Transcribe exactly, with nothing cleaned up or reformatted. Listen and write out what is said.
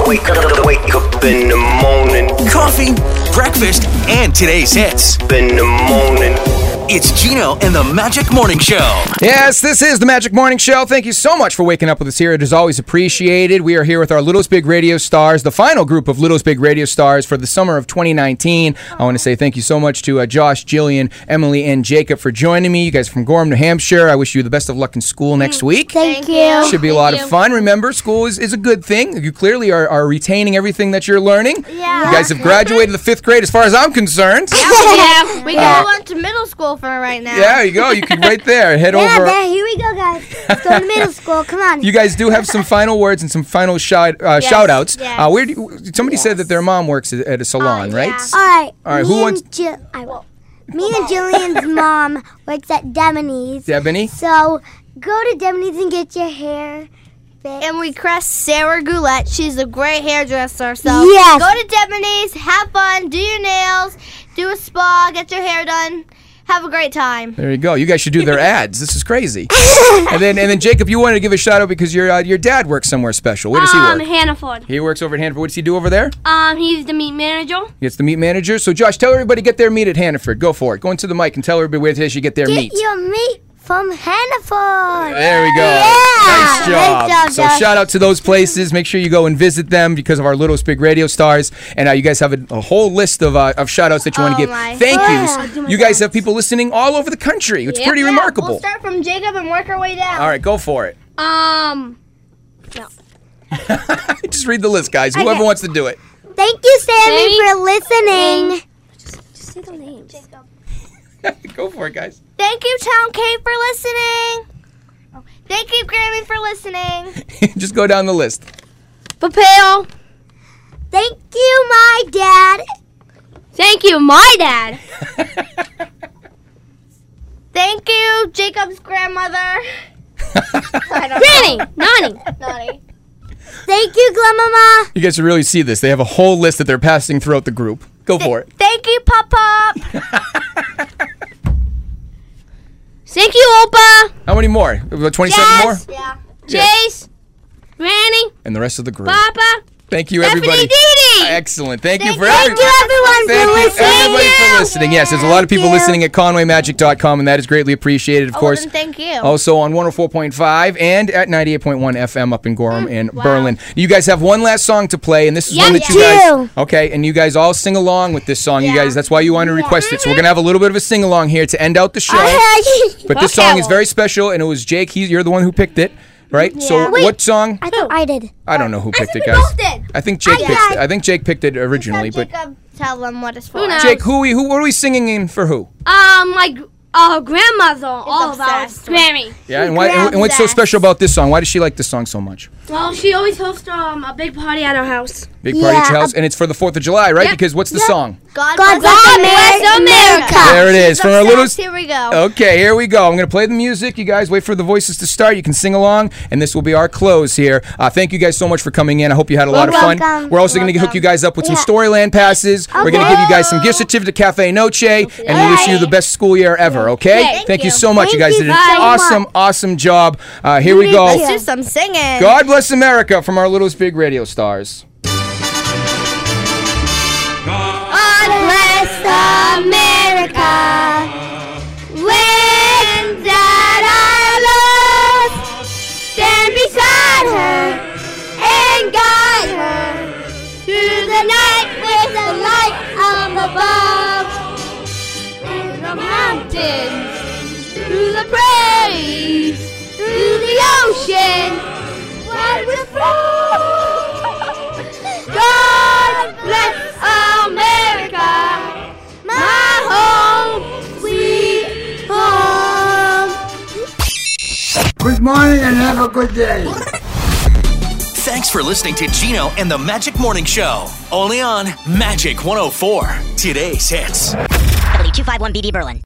wake up, wake up in the morning. Coffee, breakfast, and today's hits. In the morning. It's Gino and the Magic Morning Show. Yes, this is the Magic Morning Show. Thank you so much for waking up with us here. It is always appreciated. We are here with our Little's Big Radio Stars, the final group of Little's Big Radio Stars for the summer of twenty nineteen. I want to say thank you so much to uh, Josh, Jillian, Emily, and Jacob for joining me. You guys are from Gorham, New Hampshire. I wish you the best of luck in school next week. Thank you. Should be a lot of fun. Remember, school is, is a good thing. You clearly are, are retaining everything that you're learning. Yeah. You guys have graduated the fifth grade as far as I'm concerned. Yeah, we Uh, got one to middle school for right now. Yeah, there you go. You can right there. Head Yeah, over. there, here we go, guys. Let's go to middle school. Come on. You guys do have some final words and some final shout, uh, Yes, shout outs. yes. Uh, where do you, somebody said that their mom works at, at a salon, Oh, right? yeah. All right. All right, me who and wants- Jill- I will. Me and Jillian's mom works at Demony's. Debony? So go to Demony's and get your hair fixed. And we crest Sarah Goulette. She's a great hairdresser. So Yes. go to Demony's, have fun, do your nails, do a spa, get your hair done. Have a great time. There you go. You guys should do their ads. This is crazy. and then, and then Jacob, you wanted to give a shout out because your uh, your dad works somewhere special. Where does he Um, work? Hannaford. He works over at Hannaford. What does he do over there? Um, he's the meat manager. He gets the meat manager. So Josh, tell everybody get their meat at Hannaford. Go for it. Go into the mic and tell everybody where they should get their Get meat. your meat from Hannaford. There we go. Yeah. Nice job. Nice job, so Josh. shout out to those places. Make sure you go and visit them because of our Little's Big Radio Stars. And uh, you guys have a, a whole list of uh, of shout outs that you want Oh to give. my Thank God. yous. You guys have people listening all over the country. It's Yep. pretty Yeah, remarkable. We'll start from Jacob and work our way down. All right, go for it. Um, Just read the list, guys. Whoever Okay. wants to do it. Thank you, Sammy, Sammy. for listening. just say the names. Go for it, guys. Thank you, Town Kate, for listening. Thank you, Grammy, for listening. Just go down the list. Papel. Thank you, my dad. Thank you, my dad. Thank you, Jacob's grandmother. I don't Granny. Nani. know. Naughty. Thank you, Grandmama. You guys should really see this. They have a whole list that they're passing throughout the group. Go for it. Thank you, Pop Pop. Thank you, Opa. How many more? About twenty-seven Yes. more? Yeah. Chase. Granny. And the rest of the group. Papa. Thank you, Stephanie everybody. Dee. Excellent. Thank, you Thank for you. every- Thank you, everyone, Thank for you, listening. everybody, for listening. Yes, there's a lot of people you. listening at Conway Magic dot com, and that is greatly appreciated, of Oh, course. then thank you. Also on one oh four point five and at ninety-eight point one F M up in Gorham and wow. Berlin. You guys have one last song to play, and this is Yeah, one that you yeah. guys... Okay, and you guys all sing along with this song. You Yeah. guys, that's why you want to request it. So we're going to have a little bit of a sing-along here to end out the show. But this Okay. song is very special, and it was Jake. He, you're the one who picked it, right? So Yeah. Wait. what song? I thought I did. I don't know who picked think it, we guys. both did. I think Jake I picked did. it. I think Jake picked it originally, Tell but Jacob, tell them what it's for. Who knows? Jake, who we who what are we singing in for who? Um, my gr- uh, grandmother. all about obsessed. Grammy. Yeah, and, why, and, and what's so Obsessed. special about this song? Why does she like this song so much? Well, she always hosts um a big party at our house. Big party at your Yeah. house, and it's for the Fourth of July, right? Yep. Because what's the Yep. song? God, God bless bless America. America. There it is. She's From our little. obsessed. Here we go. Okay, here we go. I'm going to play the music. You guys wait for the voices to start. You can sing along, and this will be our close here. Uh, thank you guys so much for coming in. I hope you had a lot of fun. welcome. We're also going to hook you guys up with some Yeah. Storyland passes. We're going to give you guys some gift certificate to Cafe Noche, and we wish you the best school year ever, okay? Thank Thank you you. so much. You Thank guys you did an so awesome, much. awesome job. Uh, here we go. Let's do some singing. God bless America from our Little's Big Radio Stars. God bless America. When that I lost, stand beside her and guide her through the night with the light up above. Through the mountains, through the prairies, through the ocean, wide with flow. God bless America, my home, sweet home. Good morning and have a good day. Thanks for listening to Gino and the Magic Morning Show. Only on Magic one oh four. Today's hits. W two five one B B Berlin.